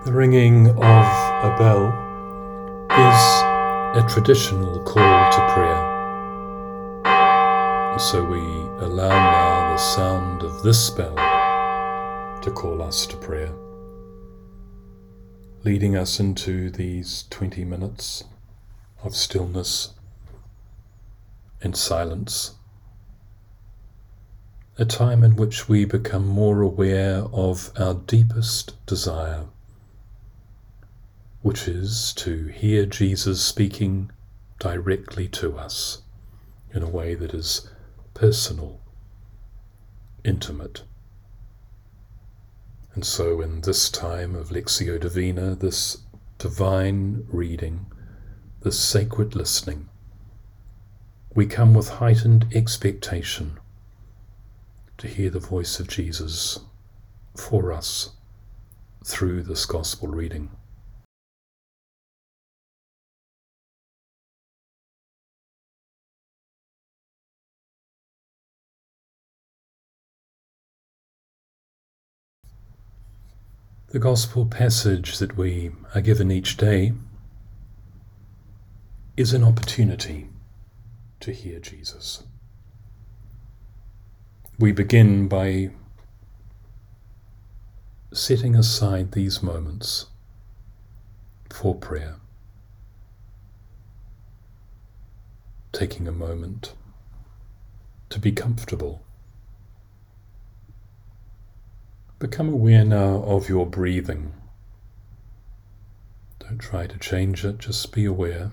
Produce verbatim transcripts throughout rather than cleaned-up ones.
The ringing of a bell is a traditional call to prayer. And so we allow now the sound of this bell to call us to prayer, leading us into these twenty minutes of stillness and silence, a time in which we become more aware of our deepest desire, which is to hear Jesus speaking directly to us in a way that is personal, intimate. And so in this time of Lectio Divina, this divine reading, this sacred listening, we come with heightened expectation to hear the voice of Jesus for us through this gospel reading. The gospel passage that we are given each day is an opportunity to hear Jesus. We begin by setting aside these moments for prayer, taking a moment to be comfortable. Become aware now of your breathing. Don't try to change it, just be aware.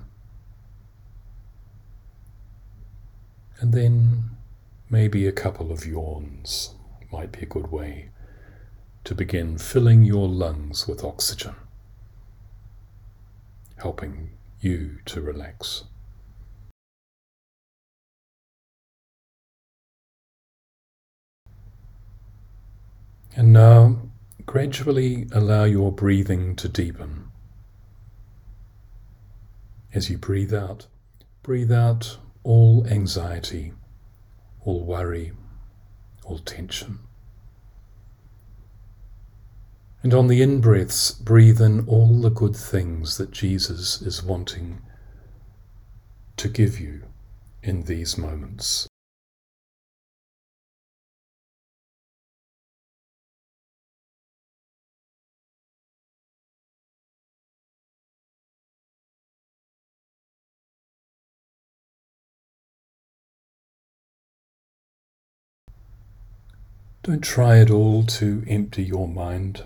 And then maybe a couple of yawns might be a good way to begin filling your lungs with oxygen, helping you to relax. And now, gradually allow your breathing to deepen. As you breathe out, breathe out all anxiety, all worry, all tension. And on the in-breaths, breathe in all the good things that Jesus is wanting to give you in these moments. Don't try at all to empty your mind.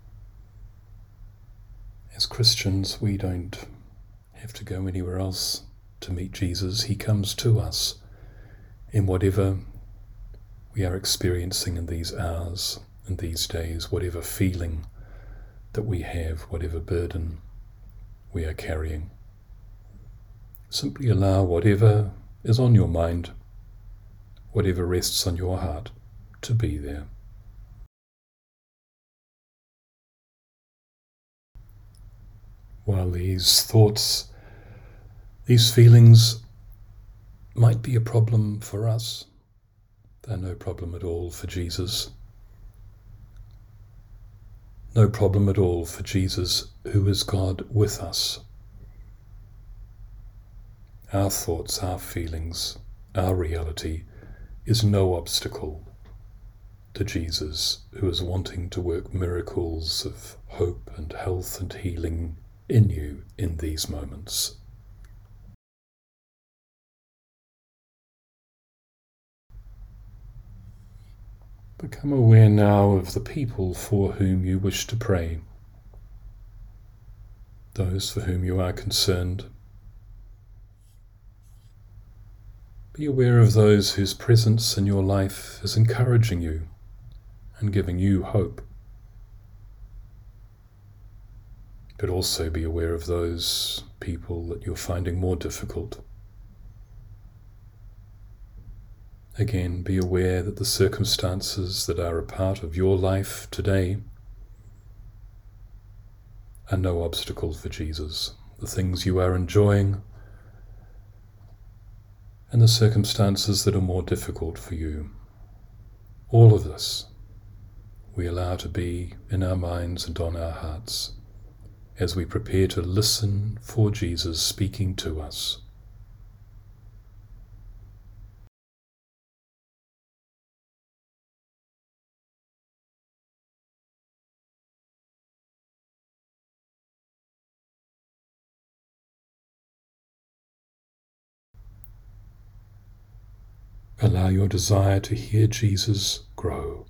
As Christians, we don't have to go anywhere else to meet Jesus. He comes to us in whatever we are experiencing in these hours and these days, whatever feeling that we have, whatever burden we are carrying. Simply allow whatever is on your mind, whatever rests on your heart, to be there. While these thoughts, these feelings might be a problem for us, they're no problem at all for Jesus. No problem at all for Jesus, who is God with us. Our thoughts, our feelings, our reality is no obstacle to Jesus, who is wanting to work miracles of hope and health and healing in you in these moments. Become aware now of the people for whom you wish to pray, those for whom you are concerned. Be aware of those whose presence in your life is encouraging you and giving you hope. But also be aware of those people that you're finding more difficult. Again, be aware that the circumstances that are a part of your life today are no obstacle for Jesus. The things you are enjoying and the circumstances that are more difficult for you. All of this we allow to be in our minds and on our hearts as we prepare to listen for Jesus speaking to us. Allow your desire to hear Jesus grow.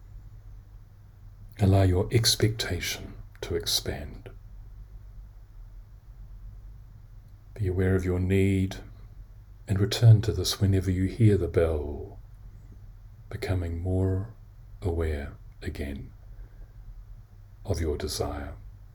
Allow your expectation to expand. Be aware of your need and return to this whenever you hear the bell, becoming more aware again of your desire.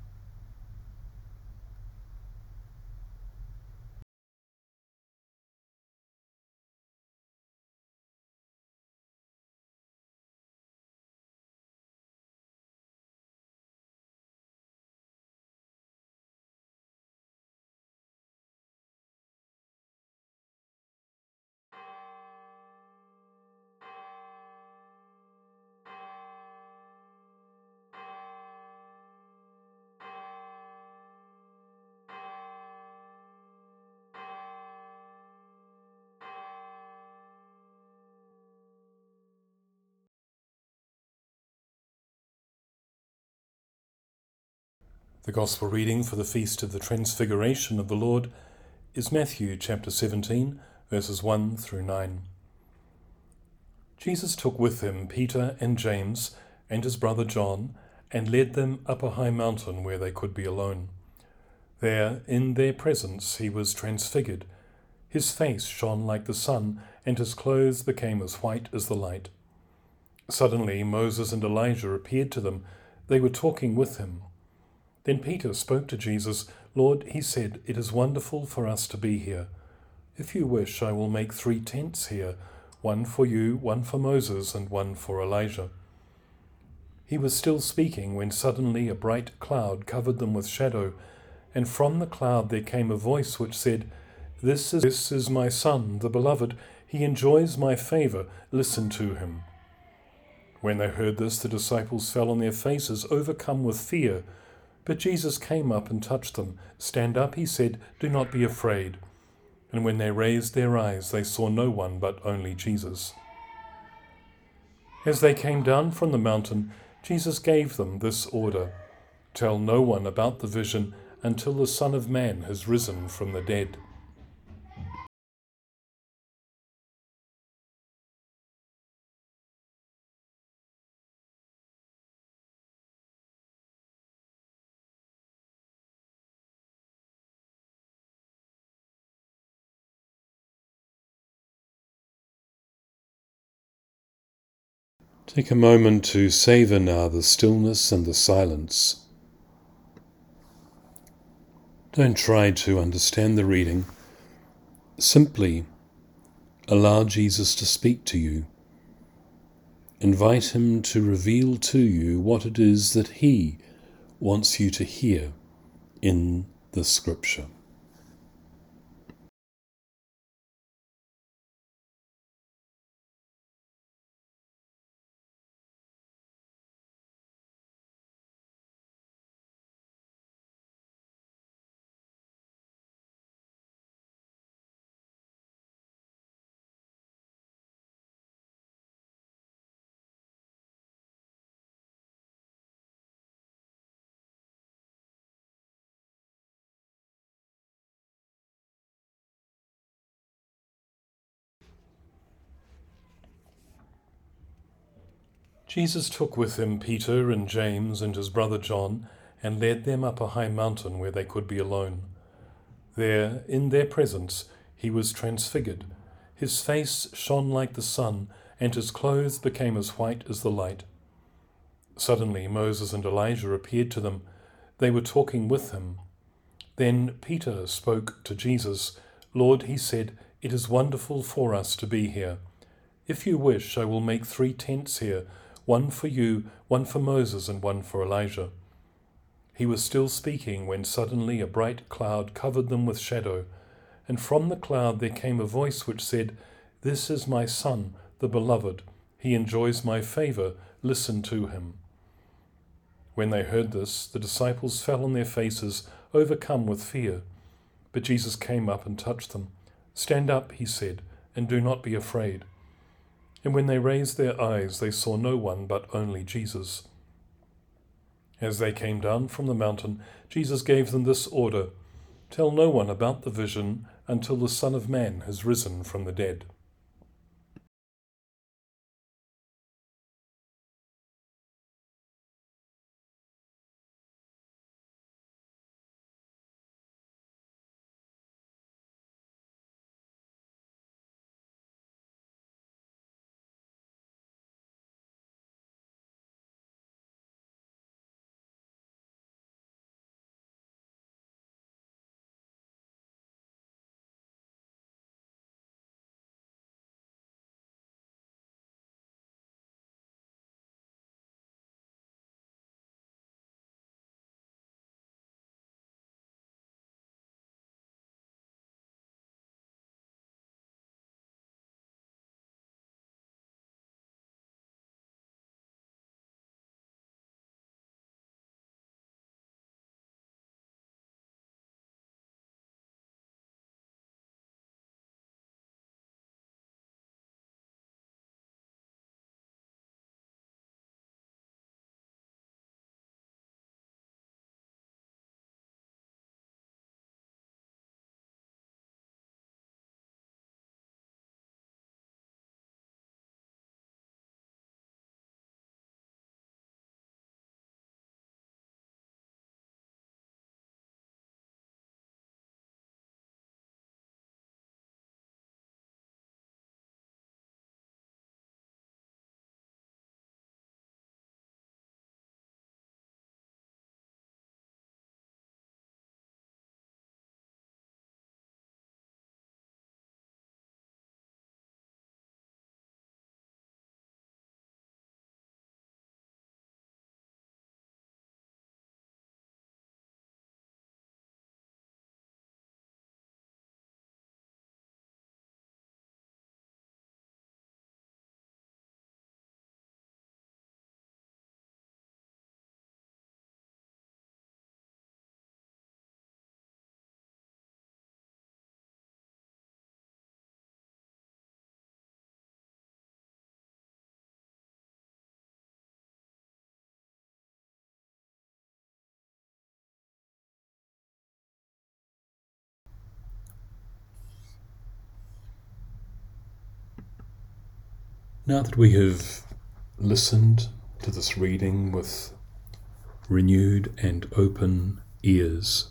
The Gospel reading for the Feast of the Transfiguration of the Lord is Matthew chapter seventeen, verses one through nine. Jesus took with him Peter and James and his brother John, and led them up a high mountain where they could be alone. There, in their presence, he was transfigured. His face shone like the sun, and his clothes became as white as the light. Suddenly Moses and Elijah appeared to them. They were talking with him. Then Peter spoke to Jesus. "Lord," he said, "it is wonderful for us to be here. If you wish, I will make three tents here, one for you, one for Moses, and one for Elijah." He was still speaking when suddenly a bright cloud covered them with shadow, and from the cloud there came a voice which said, This is, this is my Son, the Beloved. He enjoys my favor. Listen to him." When they heard this, the disciples fell on their faces, overcome with fear. But Jesus came up and touched them. "Stand up," he said, "do not be afraid." And when they raised their eyes, they saw no one but only Jesus. As they came down from the mountain, Jesus gave them this order: "Tell no one about the vision until the Son of Man has risen from the dead." Take a moment to savor now the stillness and the silence. Don't try to understand the reading. Simply allow Jesus to speak to you. Invite him to reveal to you what it is that he wants you to hear in the Scripture. Jesus took with him Peter and James and his brother John, and led them up a high mountain where they could be alone. There, in their presence, he was transfigured. His face shone like the sun, and his clothes became as white as the light. Suddenly Moses and Elijah appeared to them. They were talking with him. Then Peter spoke to Jesus. "Lord," he said, "it is wonderful for us to be here. If you wish, I will make three tents here, one for you, one for Moses, and one for Elijah." He was still speaking when suddenly a bright cloud covered them with shadow, and from the cloud there came a voice which said, "This is my Son, the Beloved. He enjoys my favor. Listen to him." When they heard this, the disciples fell on their faces, overcome with fear. But Jesus came up and touched them. "Stand up," he said, "and do not be afraid." And when they raised their eyes, they saw no one but only Jesus. As they came down from the mountain, Jesus gave them this order: "Tell no one about the vision until the Son of Man has risen from the dead." Now that we have listened to this reading with renewed and open ears,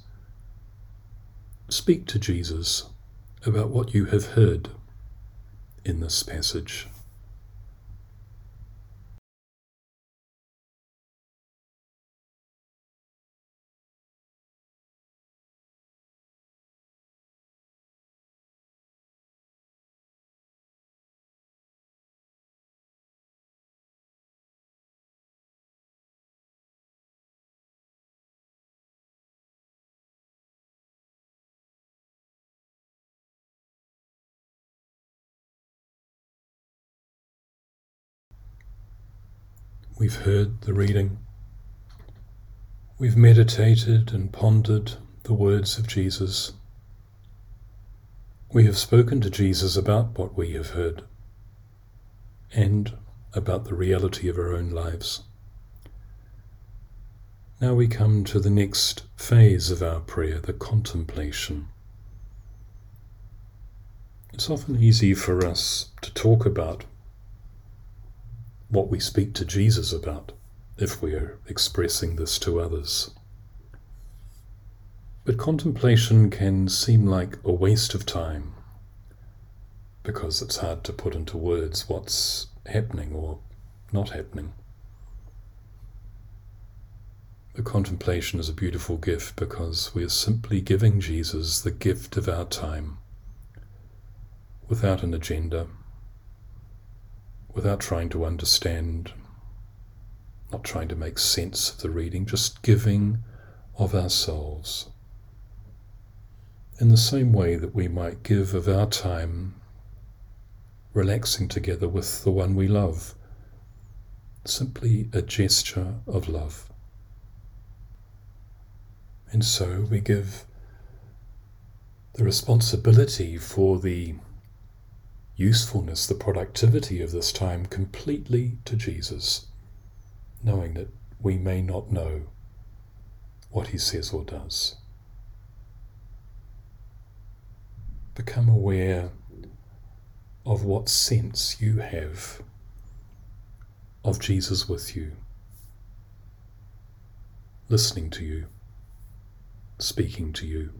speak to Jesus about what you have heard in this passage. We've heard the reading. We've meditated and pondered the words of Jesus. We have spoken to Jesus about what we have heard and about the reality of our own lives. Now we come to the next phase of our prayer, the contemplation. It's often easy for us to talk about what we speak to Jesus about if we are expressing this to others. But contemplation can seem like a waste of time because it's hard to put into words what's happening or not happening. The contemplation is a beautiful gift because we are simply giving Jesus the gift of our time without an agenda, without trying to understand, not trying to make sense of the reading, just giving of ourselves. In the same way that we might give of our time relaxing together with the one we love, simply a gesture of love. And so we give the responsibility for the usefulness, the productivity of this time completely to Jesus, knowing that we may not know what he says or does. Become aware of what sense you have of Jesus with you, listening to you, speaking to you.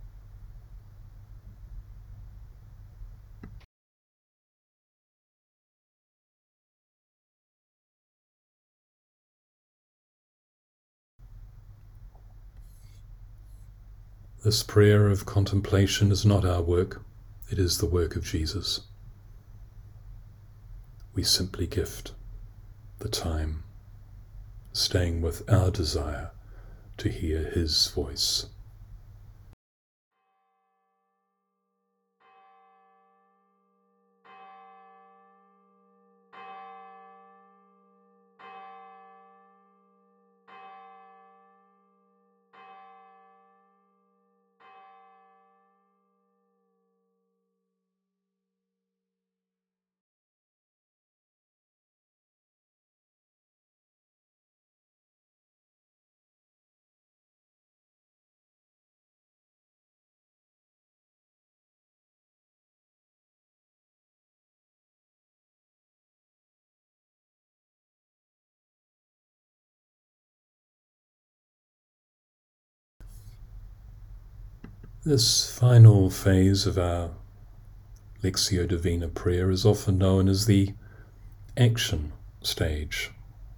This prayer of contemplation is not our work, it is the work of Jesus. We simply gift the time, staying with our desire to hear his voice. This final phase of our Lectio Divina prayer is often known as the action stage.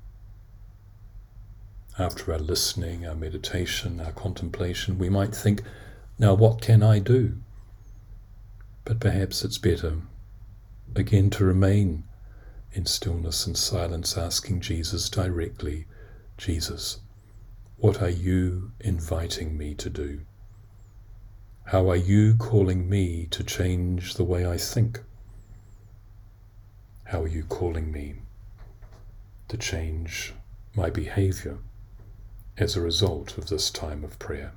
After our listening, our meditation, our contemplation, we might think, now what can I do? But perhaps it's better, again, to remain in stillness and silence, asking Jesus directly, Jesus, what are you inviting me to do? How are you calling me to change the way I think? How are you calling me to change my behavior as a result of this time of prayer?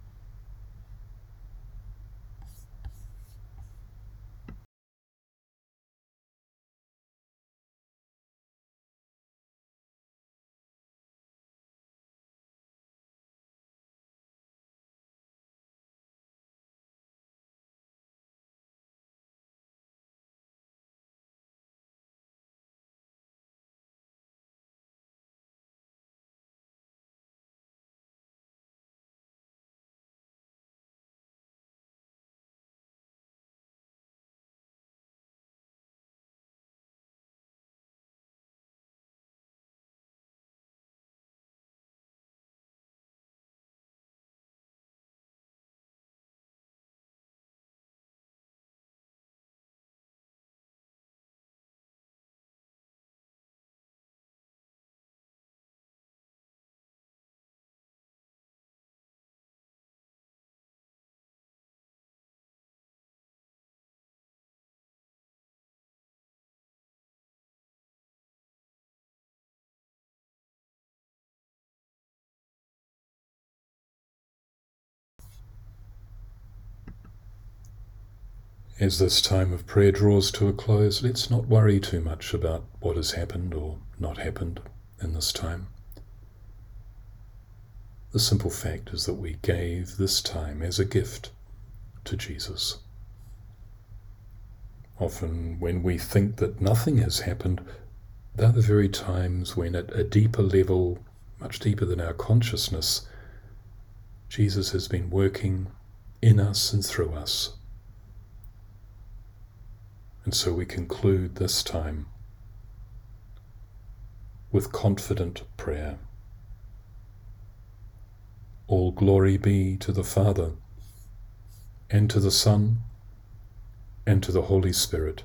As this time of prayer draws to a close, let's not worry too much about what has happened or not happened in this time. The simple fact is that we gave this time as a gift to Jesus. Often when we think that nothing has happened, they're the very times when at a deeper level, much deeper than our consciousness, Jesus has been working in us and through us. And so we conclude this time with confident prayer. All glory be to the Father, and to the Son, and to the Holy Spirit,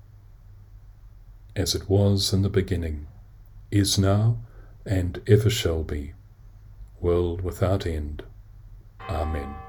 as it was in the beginning, is now, and ever shall be, world without end. Amen.